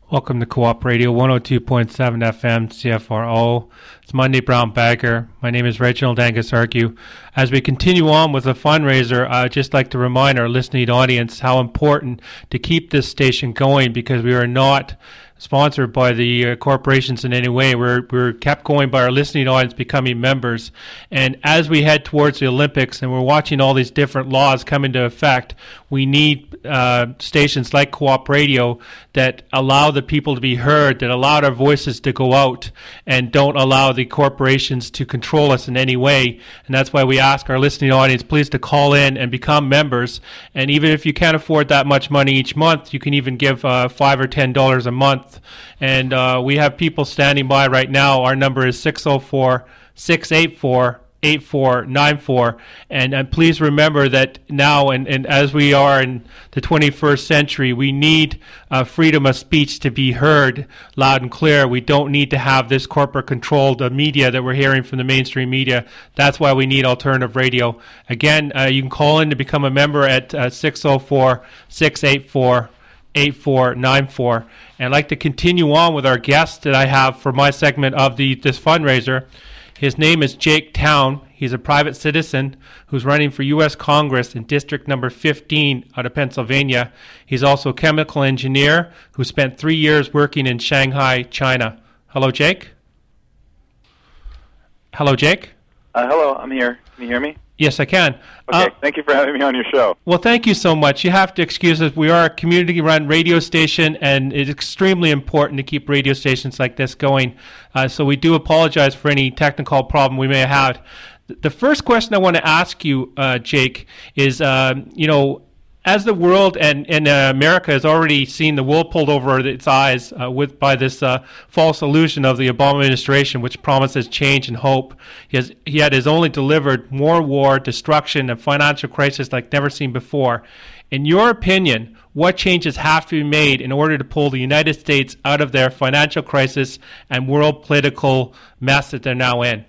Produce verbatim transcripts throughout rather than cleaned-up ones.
Welcome to Co-op Radio one oh two point seven F M C F R O. It's Monday Brown Bagger. My name is Reginald Angus Argue. As we continue on with the fundraiser, I'd just like to remind our listening audience how important to keep this station going, because we are not sponsored by the uh, corporations in any way. We're we're kept going by our listening audience becoming members. And as we head towards the Olympics and we're watching all these different laws come into effect, we need uh, stations like Co-op Radio that allow the people to be heard, that allow our voices to go out, and don't allow the corporations to control us in any way. And that's why we ask our listening audience, please, to call in and become members. And even if you can't afford that much money each month, you can even give uh, five or ten dollars a month. And uh, we have people standing by right now. Our number is six oh four, six eight four, eight four nine four. And, and please remember that now, and, and as we are in the twenty-first century, we need uh, freedom of speech to be heard loud and clear. We don't need to have this corporate-controlled uh, media that we're hearing from the mainstream media. That's why we need alternative radio. Again, uh, you can call in to become a member at uh, six oh four, six eight four, eight four nine four. And I'd like to continue on with our guest that I have for my segment of the this fundraiser. His name is Jake Town. He's a private citizen who's running for U S Congress in District Number fifteen out of Pennsylvania. He's also a chemical engineer who spent three years working in Shanghai, China. Hello, Jake. Hello, Jake. Uh, hello, I'm here. Can you hear me? Yes, I can. Okay, uh, thank you for having me on your show. Well, thank you so much. You have to excuse us. We are a community-run radio station, and it's extremely important to keep radio stations like this going. Uh, so we do apologize for any technical problem we may have had. The first question I want to ask you, uh, Jake, is, uh, you know, as the world and, and uh, America has already seen the wool pulled over its eyes uh, with by this uh, false illusion of the Obama administration, which promises change and hope, he has he had has only delivered more war, destruction, and financial crisis like never seen before. In your opinion, what changes have to be made in order to pull the United States out of their financial crisis and world political mess that they're now in?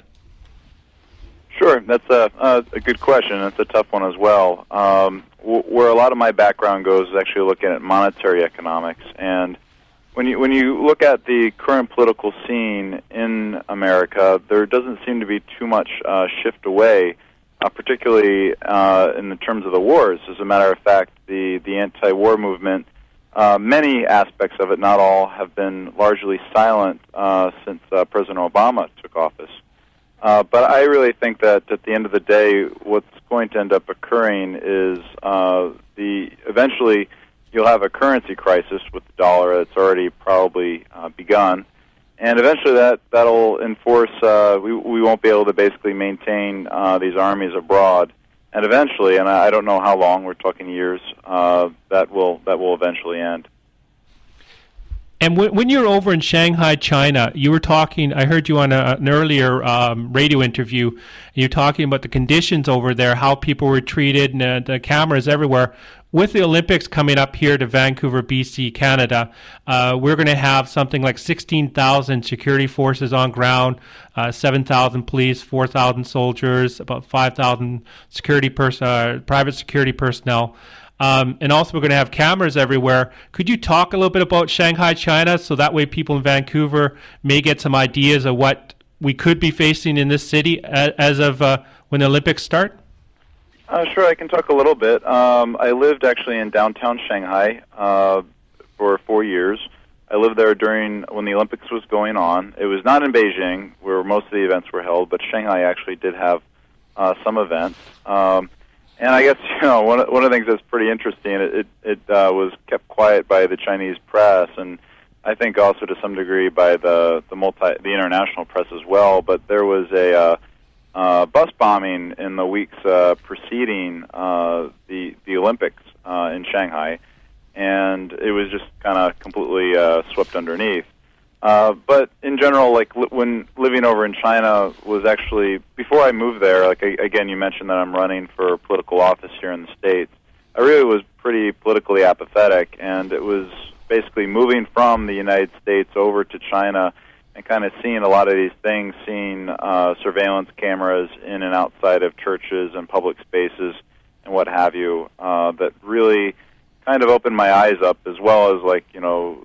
Sure, that's a, a, a good question. That's a tough one as well. Um, w- where a lot of my background goes is actually looking at monetary economics. And when you when you look at the current political scene in America, there doesn't seem to be too much uh, shift away, uh, particularly uh, in the terms of the wars. As a matter of fact, the, the anti-war movement, uh, many aspects of it, not all, have been largely silent uh, since uh, President Obama took office. Uh, but I really think that at the end of the day, what's going to end up occurring is uh, the eventually you'll have a currency crisis with the dollar that's already probably uh, begun, and eventually that that'll enforce. Uh, we we won't be able to basically maintain uh, these armies abroad, and eventually, and I, I don't know how long. We're talking years. Uh, that will that will eventually end. And when, when you were over in Shanghai, China, you were talking, I heard you on a, an earlier um, radio interview, and you're talking about the conditions over there, how people were treated, and uh, the cameras everywhere. With the Olympics coming up here to Vancouver, B C, Canada, uh, we're going to have something like sixteen thousand security forces on ground, uh, seven thousand police, four thousand soldiers, about five thousand security pers- uh, private security personnel. Um, and also we're going to have cameras everywhere. Could you talk a little bit about Shanghai, China, so that way people in Vancouver may get some ideas of what we could be facing in this city as of uh, when the Olympics start? Uh, sure, I can talk a little bit. Um, I lived actually in downtown Shanghai uh, for four years. I lived there during when the Olympics was going on. It was not in Beijing, where most of the events were held, but Shanghai actually did have uh, some events. Um, And I guess, you know, one of, one of the things that's pretty interesting, it it, it uh, was kept quiet by the Chinese press, and I think also to some degree by the the multi the international press as well. But there was a uh, uh, bus bombing in the weeks uh, preceding uh, the the Olympics uh, in Shanghai, and it was just kind of completely uh, swept underneath. Uh, but in general, like li- when living over in China was actually, before I moved there, like I, again, you mentioned that I'm running for political office here in the States. I really was pretty politically apathetic, and it was basically moving from the United States over to China and kind of seeing a lot of these things, seeing uh, surveillance cameras in and outside of churches and public spaces and what have you, uh, that really kind of opened my eyes up, as well as, like, you know,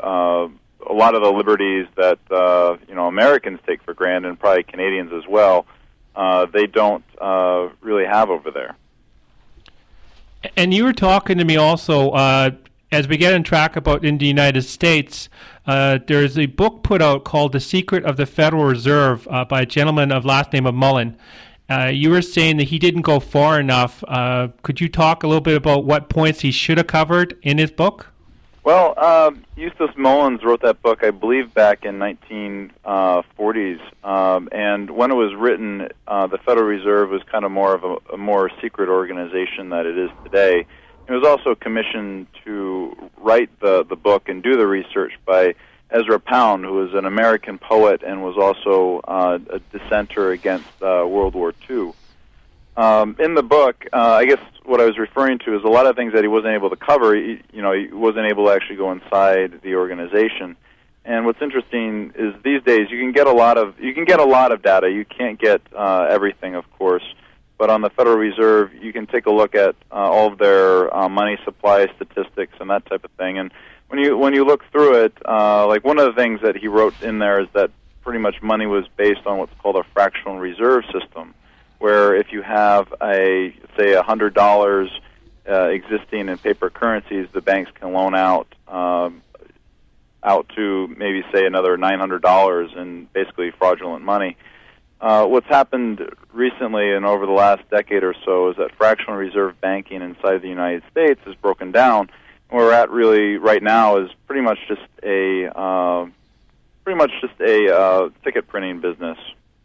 uh, a lot of the liberties that uh, you know Americans take for granted, and probably Canadians as well, uh, they don't uh, really have over there. And you were talking to me also, uh, as we get on track about in the United States, uh, there's a book put out called The Secret of the Federal Reserve uh, by a gentleman of last name of Mullen. Uh, you were saying that he didn't go far enough. Uh, could you talk a little bit about what points he should have covered in his book? Well, uh, Eustace Mullins wrote that book, I believe, back in nineteen forties. Um, and when it was written, uh, the Federal Reserve was kind of more of a, a more secret organization than it is today. It was also commissioned to write the, the book and do the research by Ezra Pound, who was an American poet and was also uh, a dissenter against uh, World War Two. Um, in the book, uh, I guess what I was referring to is a lot of things that he wasn't able to cover. He, you know, he wasn't able to actually go inside the organization. And what's interesting is these days you can get a lot of you can get a lot of data. You can't get uh, everything, of course. But on the Federal Reserve, you can take a look at uh, all of their uh, money supply statistics and that type of thing. And when you when you look through it, uh, like one of the things that he wrote in there is that pretty much money was based on what's called a fractional reserve system, where if you have a say a hundred dollars uh, existing in paper currencies, the banks can loan out um, out to maybe say another nine hundred dollars in basically fraudulent money. Uh, what's happened recently and over the last decade or so is that fractional reserve banking inside the United States is broken down. Where we're at really right now is pretty much just a uh, pretty much just a uh, ticket printing business.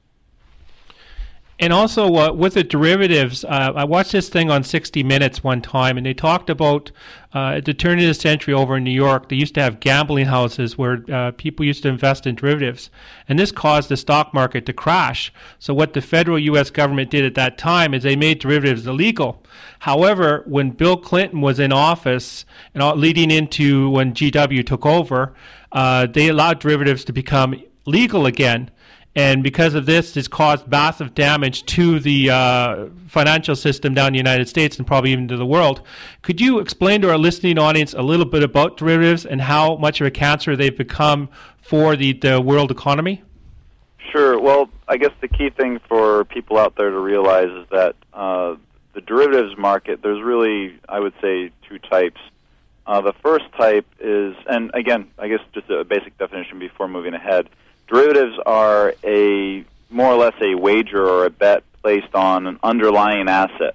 And also uh, with the derivatives, uh, I watched this thing on sixty minutes one time, and they talked about uh, at the turn of the century over in New York, they used to have gambling houses where uh, people used to invest in derivatives. And this caused the stock market to crash. So what the federal U S government did at that time is they made derivatives illegal. However, when Bill Clinton was in office, and all, leading into when G W took over, uh, they allowed derivatives to become legal again. And because of this, it's caused massive damage to the uh, financial system down in the United States and probably even to the world. Could you explain to our listening audience a little bit about derivatives and how much of a cancer they've become for the, the world economy? Sure. Well, I guess the key thing for people out there to realize is that uh, the derivatives market, there's really, I would say, two types. Uh, the first type is, and again, I guess just a basic definition before moving ahead, derivatives are a more or less a wager or a bet placed on an underlying asset.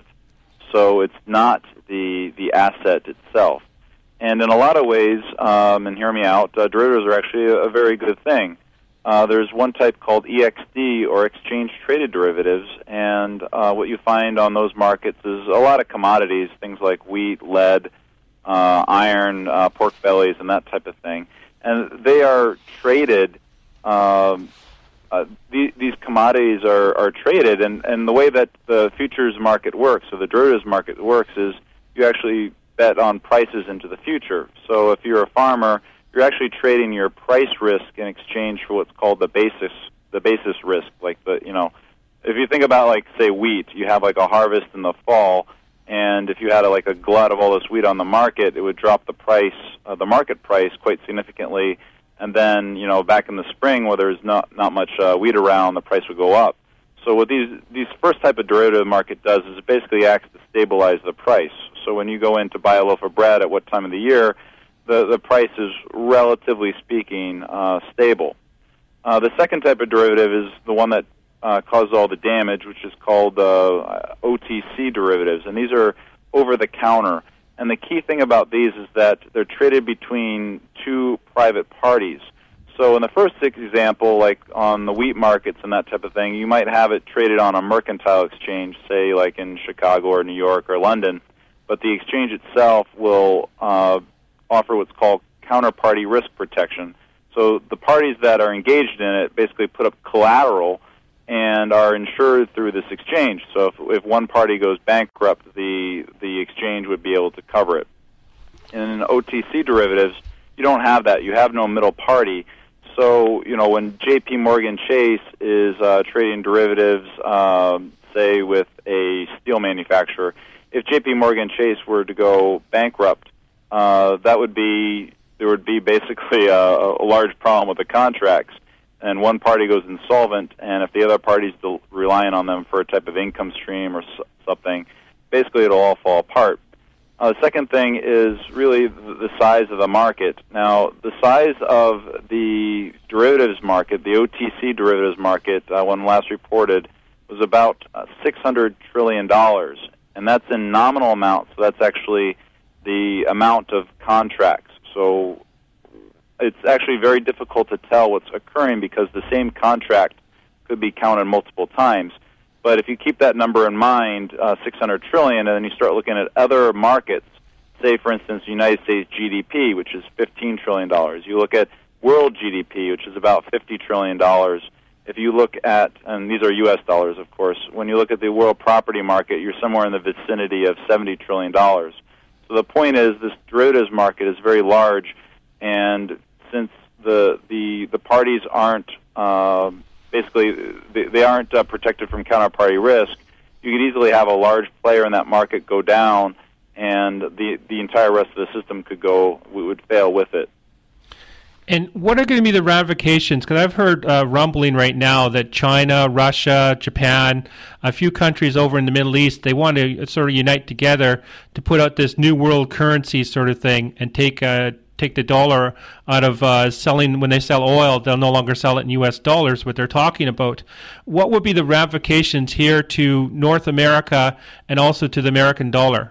So it's not the the asset itself. And in a lot of ways, um, and hear me out, uh, derivatives are actually a, a very good thing. Uh, there's one type called E X D, or exchange-traded derivatives, and uh, what you find on those markets is a lot of commodities, things like wheat, lead, uh, iron, uh, pork bellies, and that type of thing. And they are traded. Um, uh, the, these commodities are, are traded, and, and the way that the futures market works, or the derivatives market works, is you actually bet on prices into the future. So if you're a farmer, you're actually trading your price risk in exchange for what's called the basis, the basis risk. Like the, you know, if you think about like say wheat, you have like a harvest in the fall, and if you had a, like a glut of all this wheat on the market, it would drop the price, uh, the market price, quite significantly. And then, you know, back in the spring, where there's not not much uh, wheat around, the price would go up. So what these these first type of derivative market does is it basically acts to stabilize the price. So when you go in to buy a loaf of bread at what time of the year, the the price is relatively speaking uh, stable. Uh, the second type of derivative is the one that uh, causes all the damage, which is called uh, O T C derivatives, and these are over the counter. And the key thing about these is that they're traded between two private parties. So in the first example, like on the wheat markets and that type of thing, you might have it traded on a mercantile exchange, say like in Chicago or New York or London, but the exchange itself will uh, offer what's called counterparty risk protection. So the parties that are engaged in it basically put up collateral and are insured through this exchange. So if, if one party goes bankrupt, the the exchange would be able to cover it. In O T C derivatives, you don't have that. You have no middle party. So, you know, when J P Morgan Chase is uh, trading derivatives, um, say with a steel manufacturer, if J P Morgan Chase were to go bankrupt, uh, that would be there would be basically a, a large problem with the contracts, and one party goes insolvent, and if the other party's del- relying on them for a type of income stream or s- something, basically it'll all fall apart. Uh, the second thing is really the, the size of the market. Now, the size of the derivatives market, the O T C derivatives market, uh, when last reported, was about uh, six hundred trillion dollars, and that's in nominal amount, so that's actually the amount of contracts. So it's actually very difficult to tell what's occurring because the same contract could be counted multiple times. But if you keep that number in mind, uh, six hundred trillion dollars, and then you start looking at other markets, say, for instance, the United States G D P, which is fifteen trillion dollars. You look at world G D P, which is about fifty trillion dollars. If you look at, and these are U S dollars, of course, when you look at the world property market, you're somewhere in the vicinity of seventy trillion dollars. So the point is this derivatives market is very large, and since the the, the parties aren't uh, basically they, they aren't uh, protected from counterparty risk, you could easily have a large player in that market go down, and the the entire rest of the system could go we would fail with it. And what are going to be the ramifications? Because I've heard uh, rumbling right now that China, Russia, Japan, a few countries over in the Middle East, they want to sort of unite together to put out this new world currency sort of thing and take uh, take the dollar out of uh, selling. When they sell oil, they'll no longer sell it in U S dollars, what they're talking about. What would be the ramifications here to North America and also to the American dollar?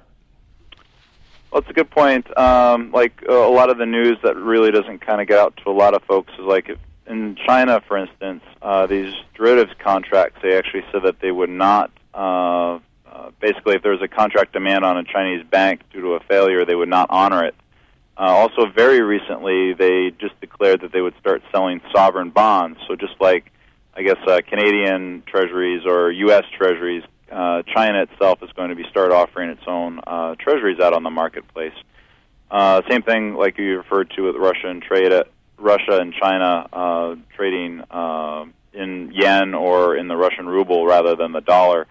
Well, it's a good point. Um, like uh, a lot of the news that really doesn't kind of get out to a lot of folks is like if, in China, for instance, uh, these derivatives contracts, they actually said that they would not, uh, uh, basically if there was a contract demand on a Chinese bank due to a failure, they would not honor it. Uh, also, very recently, they just declared that they would start selling sovereign bonds. So just like, I guess, uh, Canadian treasuries or U S treasuries, Uh, China itself is going to be start offering its own uh, treasuries out on the marketplace. Uh, same thing like you referred to with Russia and trade, uh, Russia and China uh, trading uh, in yen or in the Russian ruble rather than the dollar.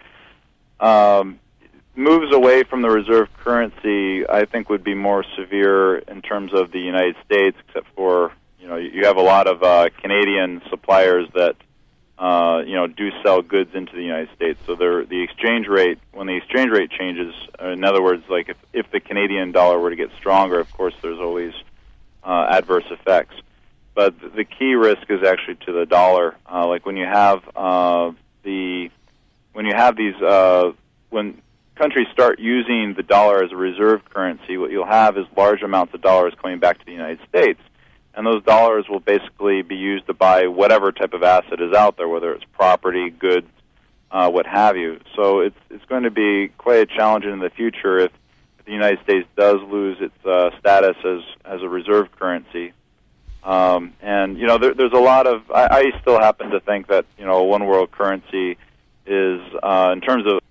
Um, moves away from the reserve currency, I think, would be more severe in terms of the United States, except for you know you have a lot of uh, Canadian suppliers that. Uh, you know, do sell goods into the United States. So the exchange rate, when the exchange rate changes, in other words, like if, if the Canadian dollar were to get stronger, of course, there's always uh, adverse effects. But the key risk is actually to the dollar. Uh, like when you have uh, the when you have these uh, when countries start using the dollar as a reserve currency, what you'll have is large amounts of dollars coming back to the United States. And those dollars will basically be used to buy whatever type of asset is out there, whether it's property, goods, uh, what have you. So it's it's going to be quite a challenge in the future if, if the United States does lose its uh, status as, as a reserve currency. Um, and, you know, there, there's a lot of, I, I still happen to think that, you know, one world currency is, uh, in terms of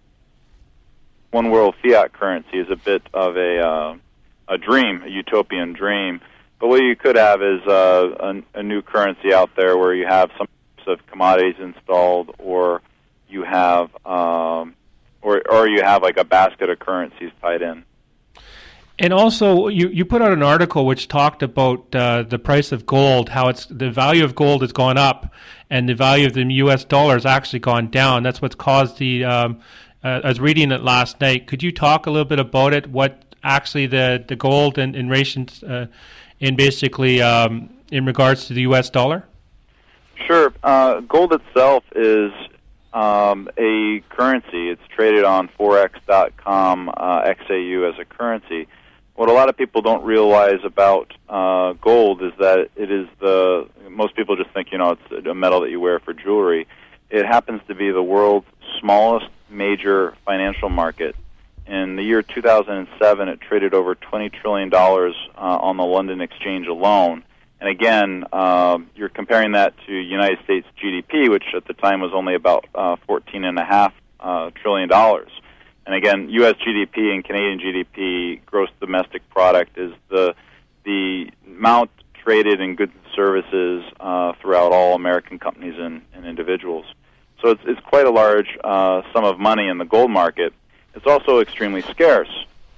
one world fiat currency is a bit of a, uh, a dream, a utopian dream. But what you could have is uh, a, a new currency out there where you have some types of commodities installed, or you have, um, or or you have like a basket of currencies tied in. And also, you, you put out an article which talked about uh, the price of gold, how it's the value of gold has gone up, and the value of the U S dollar has actually gone down. That's what's caused the. Um, uh, I was reading it last night. Could you talk a little bit about it? What actually the the gold and in relations. Uh, in basically um, in regards to the U S dollar? Sure. Uh, gold itself is um, a currency. It's traded on forex dot com uh, X A U as a currency. What a lot of people don't realize about uh, gold is that it is the, most people just think, you know, it's a metal that you wear for jewelry. It happens to be the world's smallest major financial market. In the year two thousand seven, it traded over twenty trillion dollars uh, on the London Exchange alone. And again, um, you're comparing that to United States G D P, which at the time was only about uh, fourteen point five uh, trillion dollars. And again, U S G D P and Canadian G D P, gross domestic product, is the the amount traded in goods and services uh, throughout all American companies and, and individuals. So it's, it's quite a large uh, sum of money in the gold market. It's also extremely scarce.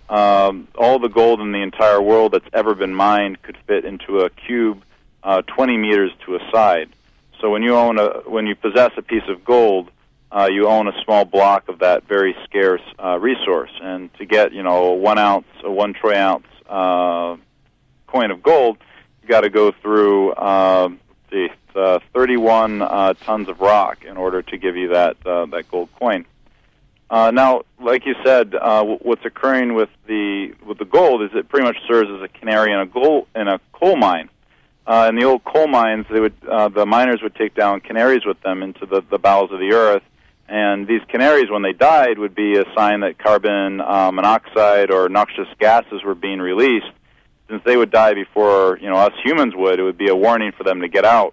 um, all the gold in the entire world that's ever been mined could fit into a cube uh, twenty meters to a side. So when you own a, when you possess a piece of gold, uh, you own a small block of that very scarce uh, resource. And to get, you know, a one ounce, a one troy ounce uh, coin of gold, you got to go through uh, the uh, thirty-one uh, tons of rock in order to give you that uh, that gold coin. Uh, now, like you said, uh, what's occurring with the with the gold is it pretty much serves as a canary in a gold in a coal mine. Uh, in the old coal mines, they would uh, the miners would take down canaries with them into the, the bowels of the earth, and these canaries, when they died, would be a sign that carbon uh, monoxide or noxious gases were being released. Since they would die before, you know, us humans would, it would be a warning for them to get out.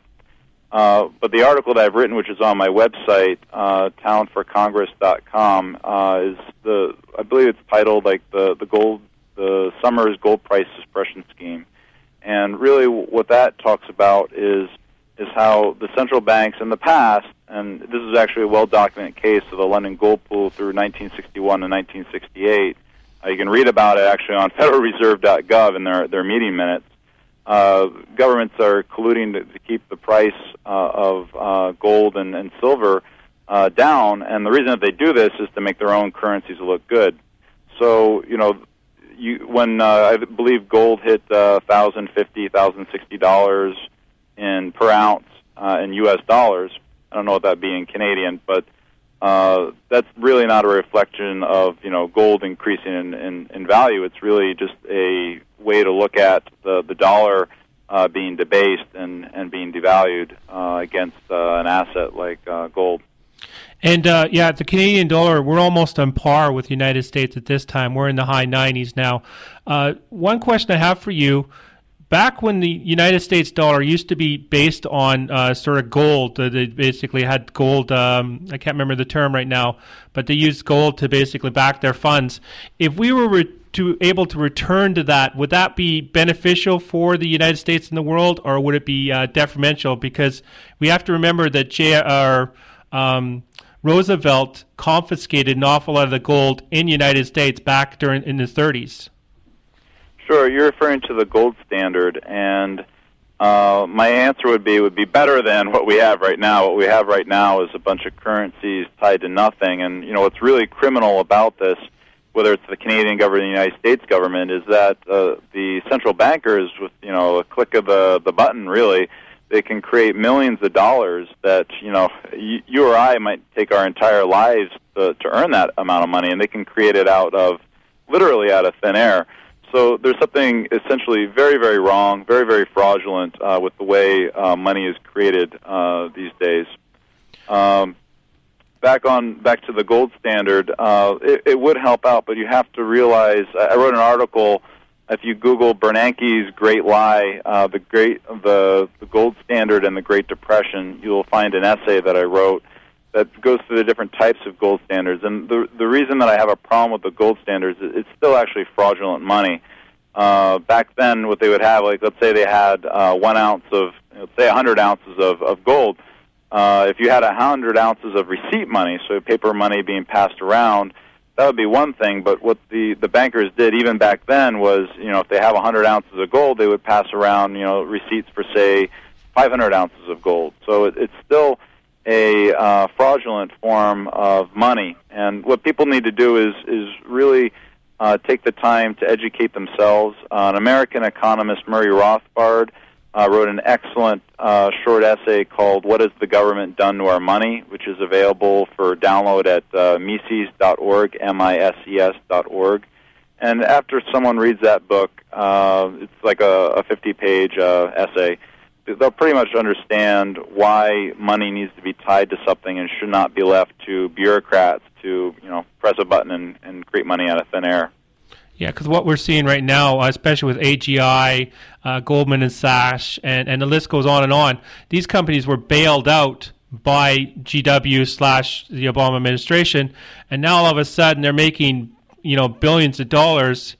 Uh, but the article that I've written, which is on my website, uh, talent for congress dot com, uh, is the I believe it's titled like the the gold the summer's gold price suppression scheme. And really what that talks about is is how the central banks in the past, and this is actually a well-documented case of the London Gold Pool through nineteen sixty-one and nineteen sixty-eight. Uh, you can read about it actually on federal reserve dot gov in their, their meeting minutes. Uh, governments are colluding to, to keep the price uh, of uh, gold and, and silver uh, down, and the reason that they do this is to make their own currencies look good. So, you know, You, when uh, I believe gold hit uh, one thousand fifty dollars, one thousand sixty dollars in per ounce uh, in U S dollars. I don't know what that'd be in Canadian, but uh, that's really not a reflection of, you know, gold increasing in, in, in value. It's really just a way to look at the, the dollar uh, being debased and, and being devalued uh, against uh, an asset like uh, gold. And, uh, yeah, the Canadian dollar, we're almost on par with the United States at this time. We're in the high nineties now. Uh, one question I have for you, back when the United States dollar used to be based on uh, sort of gold, uh, they basically had gold, um, I can't remember the term right now, but they used gold to basically back their funds. If we were re- to able to return to that, would that be beneficial for the United States and the world, or would it be uh, detrimental? Because we have to remember that J R Um, Roosevelt confiscated an awful lot of the gold in the United States back during in the thirties. Sure, you're referring to the gold standard, and uh, my answer would be it would be better than what we have right now. What we have right now is a bunch of currencies tied to nothing, and you know what's really criminal about this, whether it's the Canadian government or the United States government, is that uh, the central bankers, with you know a click of the the button, really, they can create millions of dollars that, you know, you, you or I might take our entire lives to, to earn that amount of money, and they can create it out of, literally out of thin air. So there's something essentially very, very wrong, very, very fraudulent uh, with the way uh, money is created uh, these days. Um, back on, back to the gold standard, uh, it, it would help out, but you have to realize, I wrote an article. If you Google Bernanke's Great Lie, uh, the great the, the gold standard and the Great Depression, you will find an essay that I wrote that goes through the different types of gold standards. And the the reason that I have a problem with the gold standards is it's still actually fraudulent money. Uh, back then, what they would have, like let's say they had uh, one ounce of, let's say one hundred ounces of, of gold. Uh, if you had one hundred ounces of receipt money, so paper money being passed around, that would be one thing, but what the, the bankers did even back then was, you know, if they have one hundred ounces of gold, they would pass around, you know, receipts for, say, five hundred ounces of gold. So it, it's still a uh, fraudulent form of money. And what people need to do is, is really uh, take the time to educate themselves. Uh, an American economist, Murray Rothbard, Uh, wrote an excellent uh, short essay called "What Has the Government Done to Our Money?", which is available for download at uh, Mises dot org, M I S E S dot org. And after someone reads that book, uh, it's like a fifty-page uh, essay, they'll pretty much understand why money needs to be tied to something and should not be left to bureaucrats to, you know, press a button and, and create money out of thin air. Yeah, because what we're seeing right now, especially with A G I, uh, Goldman and Sachs, and, and the list goes on and on, these companies were bailed out by G W slash the Obama administration, and now all of a sudden they're making, you know, billions of dollars,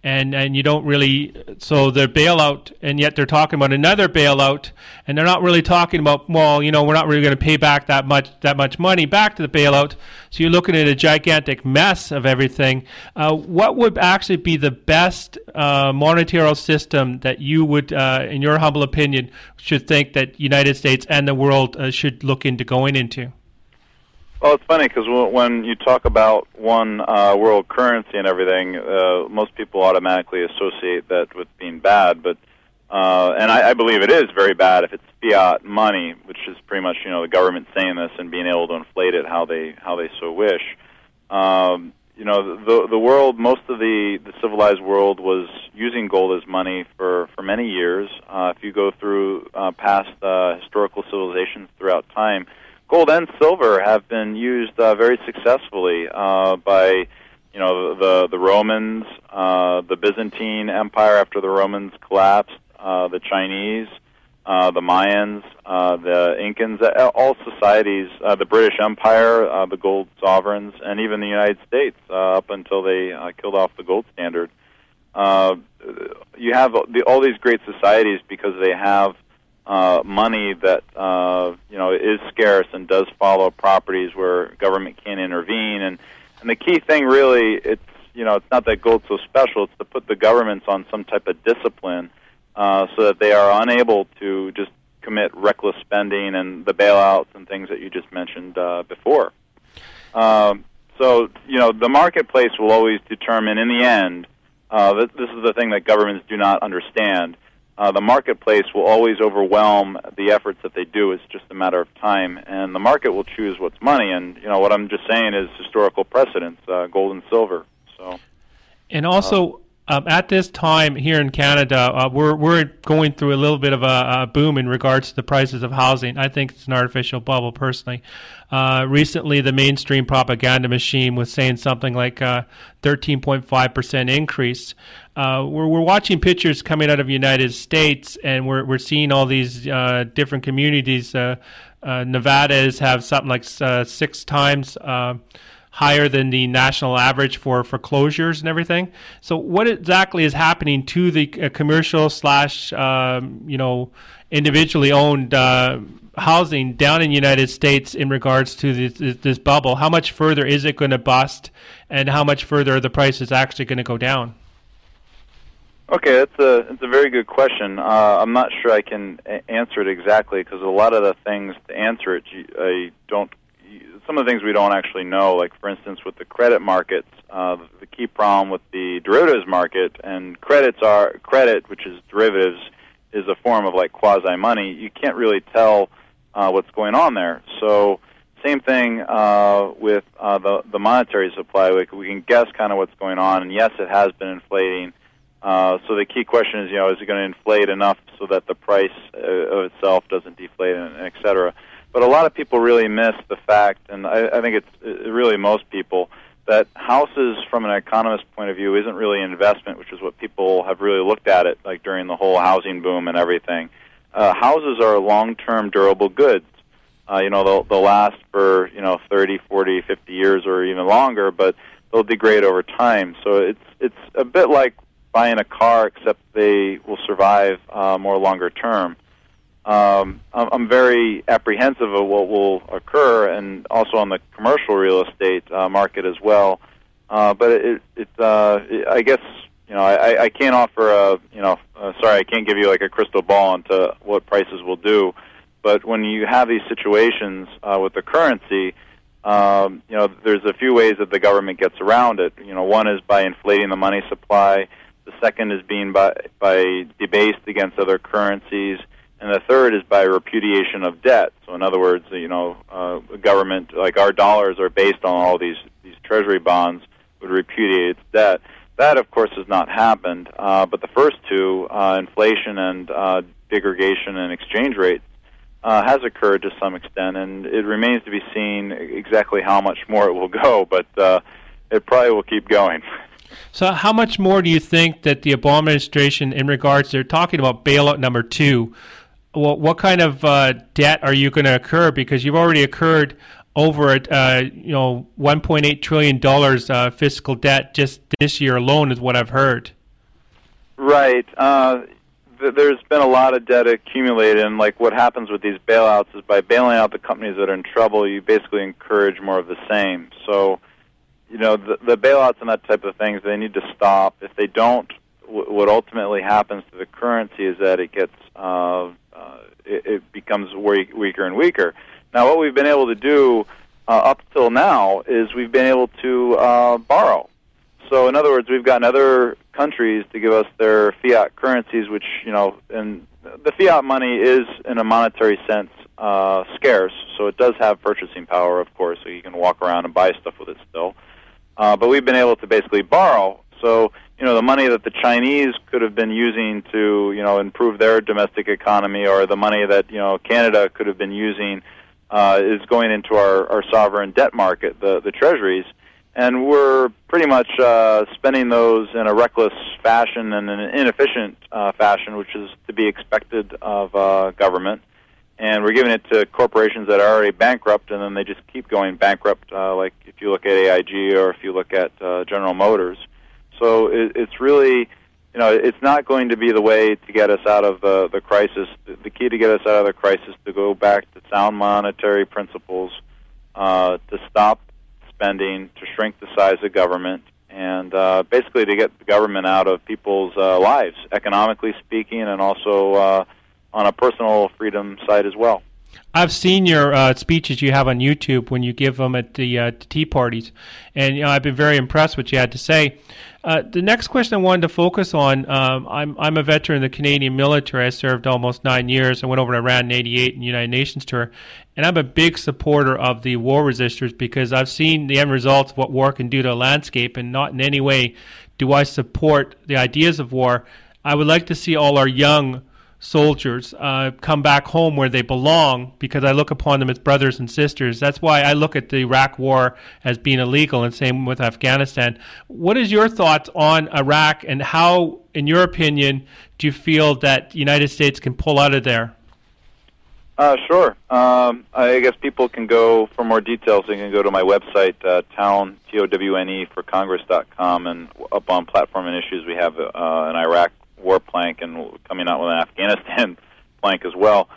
and and you don't really, so the bailout, and yet they're talking about another bailout, and they're not really talking about, well, you know, we're not really going to pay back that much that much money back to the bailout. So you're looking at a gigantic mess of everything. Uh, what would actually be the best uh, monetary system that you would, uh, in your humble opinion, should think that United States and the world uh, should look into going into? Well, it's funny because when you talk about one uh, world currency and everything, uh, most people automatically associate that with being bad. But uh, and I, I believe it is very bad if it's fiat money, which is pretty much, you know, the government saying this and being able to inflate it how they how they so wish. Um, you know, the the world, most of the, the civilized world was using gold as money for for many years. Uh, if you go through uh, past uh, historical civilizations throughout time, gold and silver have been used uh, very successfully uh, by, you know, the the Romans, uh, the Byzantine Empire after the Romans collapsed, uh, the Chinese, uh, the Mayans, uh, the Incans, uh, all societies, uh, the British Empire, uh, the gold sovereigns, and even the United States uh, up until they uh, killed off the gold standard. Uh, you have the, all these great societies because they have Uh, money that uh, you know is scarce and does follow properties where government can't intervene. And, and the key thing, really, it's you know it's not that gold's so special. It's to put the governments on some type of discipline uh, so that they are unable to just commit reckless spending and the bailouts and things that you just mentioned uh, before. Um, so you know the marketplace will always determine in the end. Uh, this, this is the thing that governments do not understand. Uh, the marketplace will always overwhelm the efforts that they do. It's just a matter of time, and the market will choose what's money. And you know what I'm just saying is historical precedents, uh, gold and silver. So, and also uh, um, at this time here in Canada, uh, we're we're going through a little bit of a, a boom in regards to the prices of housing. I think it's an artificial bubble, personally. Uh, recently, the mainstream propaganda machine was saying something like uh, thirteen point five percent increase. Uh, we're, we're watching pictures coming out of the United States, and we're we're seeing all these uh, different communities. Uh, uh, Nevada's have something like uh, six times uh, higher than the national average for foreclosures and everything. So, what exactly is happening to the uh, commercial slash um, you know individually owned uh, housing down in the United States in regards to this, this bubble? How much further is it going to bust, and how much further are the prices actually going to go down? Okay, that's a it's a very good question. Uh, I'm not sure I can a- answer it exactly because a lot of the things to answer it, you, I don't. Some of the things we don't actually know. Like for instance, with the credit markets, uh, the key problem with the derivatives market and credits are credit, which is derivatives, is a form of like quasi money. You can't really tell uh, what's going on there. So same thing uh, with uh, the the monetary supply. Like we can guess kind of what's going on, and yes, it has been inflating. Uh, so the key question is, you know, is it going to inflate enough so that the price uh, of itself doesn't deflate, and, and et cetera. But a lot of people really miss the fact, and I, I think it's it really most people, that houses from an economist point of view isn't really an investment, which is what people have really looked at it, like during the whole housing boom and everything. Uh, houses are long-term durable goods. Uh, you know, they'll, they'll last for, you know, thirty, forty, fifty years or even longer, but they'll degrade over time. So it's it's a bit like buying a car, except they will survive uh, more longer term. Um, I'm very apprehensive of what will occur, and also on the commercial real estate uh, market as well. Uh, but it, it, uh, it, I guess, you know, I, I can't offer a, you know, uh, sorry, I can't give you like a crystal ball into what prices will do. But when you have these situations uh, with the currency, um, you know, there's a few ways that the government gets around it. You know, one is by inflating the money supply. The second is being by, by debased against other currencies. And the third is by repudiation of debt. So in other words, you know, uh, the government, like our dollars are based on all these, these treasury bonds, would repudiate its debt. That, of course, has not happened. Uh, but the first two, uh, inflation and uh, degradation in exchange rates, uh, has occurred to some extent. And it remains to be seen exactly how much more it will go. But uh, it probably will keep going. So how much more do you think that the Obama administration, in regards, they're talking about bailout number two, What, what kind of uh, debt are you going to incur? Because you've already incurred over uh, you know one point eight trillion dollars uh, fiscal debt just this year alone, is what I've heard. Right. Uh, th- there's been a lot of debt accumulated, and like what happens with these bailouts is by bailing out the companies that are in trouble, you basically encourage more of the same. So, you know, the, the bailouts and that type of things, they need to stop. If they don't, w- what ultimately happens to the currency is that it gets, uh, uh, it, it becomes weak, weaker and weaker. Now, what we've been able to do uh, up till now is we've been able to uh, borrow. So, in other words, we've gotten other countries to give us their fiat currencies, which, you know, and the fiat money is, in a monetary sense, uh, scarce. So it does have purchasing power, of course, so you can walk around and buy stuff with it still. Uh, but we've been able to basically borrow. So, you know, the money that the Chinese could have been using to, you know, improve their domestic economy, or the money that, you know, Canada could have been using uh, is going into our, our sovereign debt market, the, the treasuries. And we're pretty much uh, spending those in a reckless fashion and an inefficient uh, fashion, which is to be expected of uh, government. And we're giving it to corporations that are already bankrupt, and then they just keep going bankrupt, uh, like if you look at A I G or if you look at uh, General Motors. So it, it's really, you know, it's not going to be the way to get us out of the, the crisis. The key to get us out of the crisis is to go back to sound monetary principles, uh, to stop spending, to shrink the size of government, and uh, basically to get the government out of people's uh, lives, economically speaking, and also uh, on a personal freedom side as well. I've seen your uh, speeches you have on YouTube when you give them at the uh, tea parties, and you know I've been very impressed with what you had to say. Uh, the next question I wanted to focus on, um, I'm I'm a veteran of the Canadian military. I served almost nine years. I went over to Iran in eighty-eight in the United Nations tour, and I'm a big supporter of the war resisters because I've seen the end results of what war can do to a landscape, and not in any way do I support the ideas of war. I would like to see all our young soldiers uh, come back home where they belong, because I look upon them as brothers and sisters. That's why I look at the Iraq war as being illegal, and same with Afghanistan. What is your thoughts on Iraq, and how, in your opinion, do you feel that the United States can pull out of there? Uh, sure. Um, I guess people can go, for more details, they can go to my website, uh, town, T O W N E, for Congress dot com, and up on Platform and Issues we have uh, an Iraq war plank, and coming out with an Afghanistan plank as well.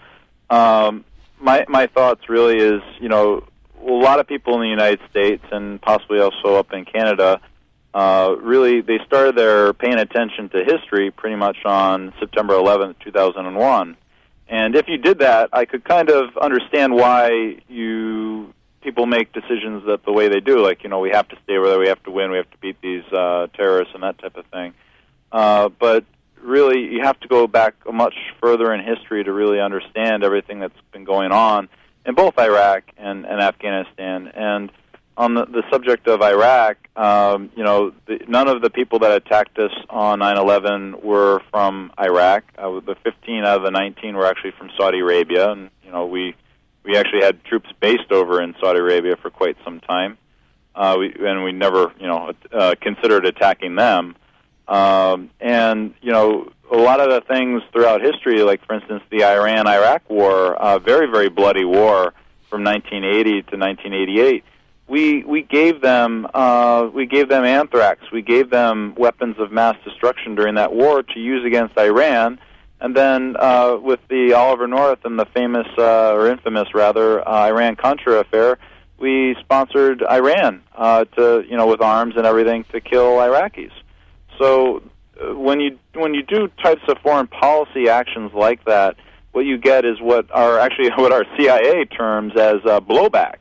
Um, my my thoughts really is, you know, a lot of people in the United States, and possibly also up in Canada, uh, really, they started their paying attention to history pretty much on September eleventh, two thousand one. And if you did that, I could kind of understand why you people make decisions that the way they do. Like, you know, we have to stay over there, we have to win, we have to beat these uh, terrorists and that type of thing. Uh, but really, you have to go back much further in history to really understand everything that's been going on in both Iraq and, and Afghanistan. And on the, the subject of Iraq, um, you know, the, none of the people that attacked us on nine eleven were from Iraq. Uh, the fifteen out of the nineteen were actually from Saudi Arabia, and you know, we we actually had troops based over in Saudi Arabia for quite some time, uh, we, and we never, you know, uh, considered attacking them. Um, and, you know, a lot of the things throughout history, like, for instance, the Iran-Iraq war, uh, very, very bloody war from nineteen eighty to nineteen eighty-eight, we we gave them uh, we gave them anthrax. We gave them weapons of mass destruction during that war to use against Iran. And then uh, with the Oliver North and the famous, uh, or infamous, rather, uh, Iran-Contra affair, we sponsored Iran uh, to, you know, with arms and everything to kill Iraqis. So uh, when you when you do types of foreign policy actions like that, what you get is what are actually what our C I A terms as uh, blowback,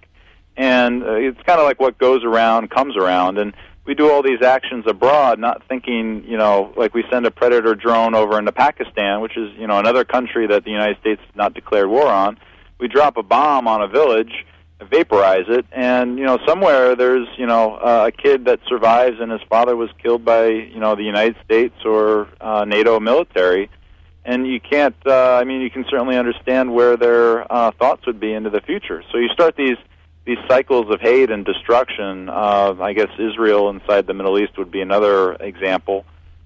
and uh, it's kind of like what goes around comes around. And we do all these actions abroad, not thinking, you know, like we send a Predator drone over into Pakistan, which is, you know, another country that the United States has not declared war on. We drop a bomb on a village, vaporize it, and, you know, somewhere there's, you know, uh, a kid that survives and his father was killed by, you know, the United States or uh, NATO military, and you can't, uh, I mean, you can certainly understand where their uh, thoughts would be into the future. So you start these these cycles of hate and destruction. Uh, I guess Israel inside the Middle East would be another example,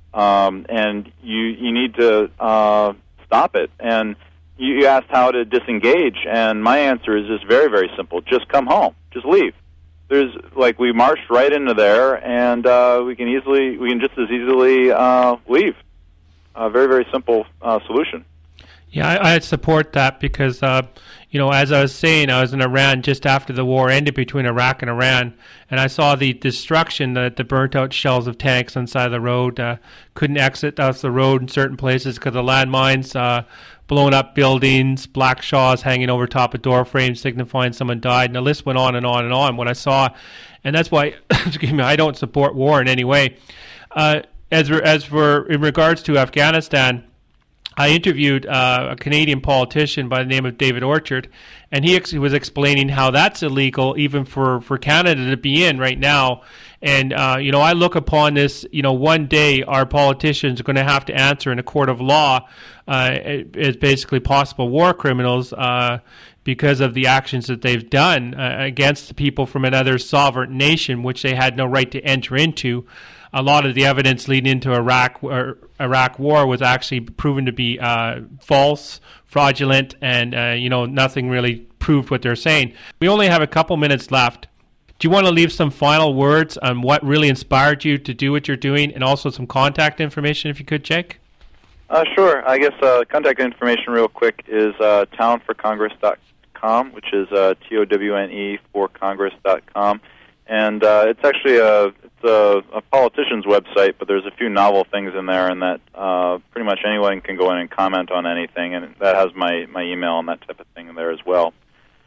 um, and you you need to uh, stop it. And you asked how to disengage, and my answer is just very, very simple. Just come home. Just leave. There's, like, we marched right into there, and uh, we can easily, we can just as easily uh, leave. a very, very simple uh, solution. Yeah, I, I support that because, uh, you know, as I was saying, I was in Iran just after the war ended between Iraq and Iran, and I saw the destruction, the, the burnt-out shells of tanks on the side of the road. Uh, couldn't exit off the road in certain places because of landmines, uh, blown up buildings, black shawls hanging over top of door frames signifying someone died, and the list went on and on and on. What I saw, and that's why, excuse me, I don't support war in any way. Uh, as for, as for in regards to Afghanistan, I interviewed uh, a Canadian politician by the name of David Orchard, and he ex- was explaining how that's illegal even for, for Canada to be in right now. And, uh, you know, I look upon this, you know, one day our politicians are going to have to answer in a court of law uh, as basically possible war criminals uh, because of the actions that they've done uh, against the people from another sovereign nation, which they had no right to enter into. A lot of the evidence leading into Iraq or Iraq war was actually proven to be uh, false, fraudulent, and uh, you know nothing really proved what they're saying. We only have a couple minutes left. Do you want to leave some final words on what really inspired you to do what you're doing, and also some contact information, if you could, Jake? Uh, sure. I guess uh, contact information, real quick, is uh, town for congress dot com, which is uh, T O W N E for congress dot com. And uh, it's actually a it's a, a politician's website, but there's a few novel things in there, and that uh, pretty much anyone can go in and comment on anything, and that has my, my email and that type of thing in there as well.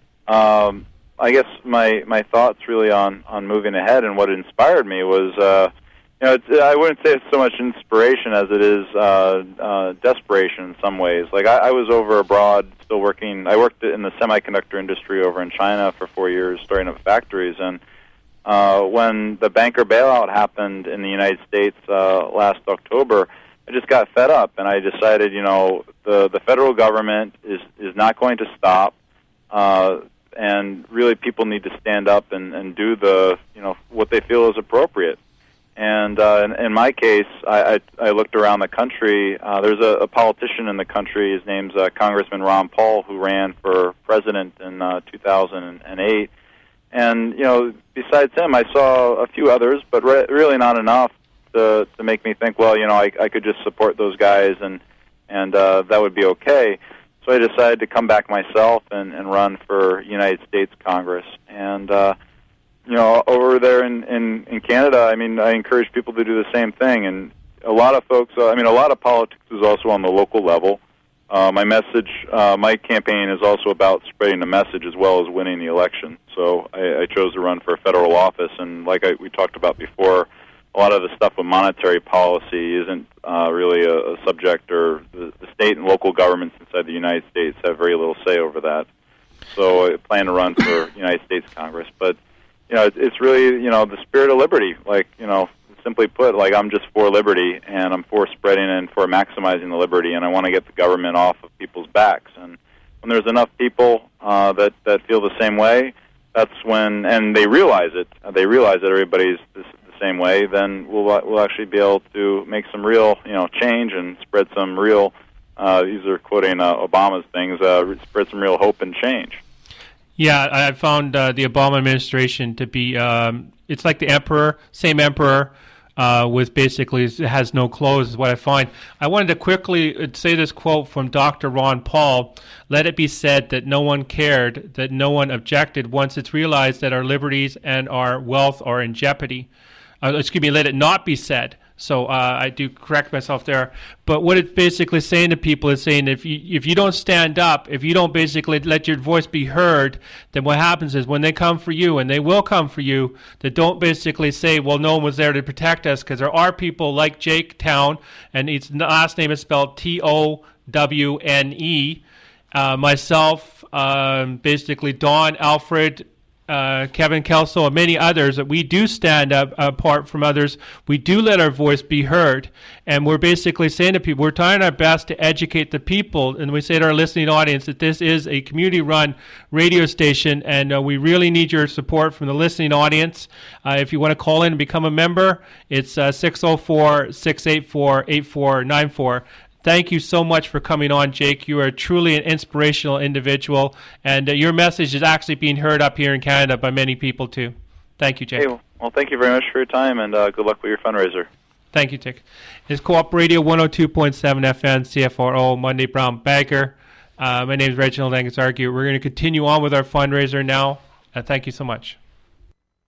Um, I guess my my thoughts really on, on moving ahead and what inspired me was, uh, you know, it's, I wouldn't say it's so much inspiration as it is uh, uh, desperation in some ways. Like I, I was over abroad, still working. I worked in the semiconductor industry over in China for four years, starting up factories, and Uh, when the banker bailout happened in the United States uh, last October, I just got fed up, and I decided, you know, the the federal government is is not going to stop, uh, and really people need to stand up and, and do the, you know, what they feel is appropriate. And uh, in, in my case, I, I, I looked around the country. Uh, there's a, a politician in the country. His name's uh, Congressman Ron Paul, who ran for president in uh, two thousand eight. And, you know, besides him, I saw a few others, but re- really not enough to to make me think, well, you know, I, I could just support those guys and and uh, that would be okay. So I decided to come back myself and, and run for United States Congress. And, uh, you know, over there in, in, in Canada, I mean, I encourage people to do the same thing. And a lot of folks, uh, I mean, a lot of politics is also on the local level. Uh, my message, uh, my campaign is also about spreading the message as well as winning the election. So I, I chose to run for a federal office, and like I, we talked about before, a lot of the stuff with monetary policy isn't uh, really a, a subject, or the, the state and local governments inside the United States have very little say over that. So I plan to run for United States Congress. But, you know, it, it's really, you know, the spirit of liberty, like, you know, simply put, like, I'm just for liberty, and I'm for spreading and for maximizing the liberty, and I want to get the government off of people's backs. And when there's enough people uh, that, that feel the same way, that's when, and they realize it, they realize that everybody's the same way, then we'll we'll actually be able to make some real, you know, change and spread some real, uh, these are quoting uh, Obama's things, uh, spread some real hope and change. Yeah, I found uh, the Obama administration to be, um, it's like the emperor, same emperor, Uh, with basically has no clothes is what I find. I wanted to quickly say this quote from Doctor Ron Paul. Let it be said that no one cared, that no one objected once it's realized that our liberties and our wealth are in jeopardy. Uh, excuse me, let it not be said. So uh, I do correct myself there. But what it's basically saying to people is saying if you if you don't stand up, if you don't basically let your voice be heard, then what happens is when they come for you, and they will come for you, that don't basically say, well, no one was there to protect us, because there are people like Jake Town, and his last name is spelled T O W N E, uh, myself, um, basically Don, Alfred, Uh, Kevin Kelso, and many others, that we do stand up apart from others. We do let our voice be heard, and we're basically saying to people, we're trying our best to educate the people, and we say to our listening audience that this is a community-run radio station, and uh, we really need your support from the listening audience. Uh, if you want to call in and become a member, it's uh, six oh four, six eight four, eight four nine four. Thank you so much for coming on, Jake. You are truly an inspirational individual, and uh, your message is actually being heard up here in Canada by many people, too. Thank you, Jake. Hey, well, thank you very much for your time, and uh, good luck with your fundraiser. Thank you, Tick. It's Co-op Radio one oh two point seven F M, C F R O, Monday Brown Bagger. Uh, my name is Reginald Angus Argue. We're going to continue on with our fundraiser now. Uh, thank you so much.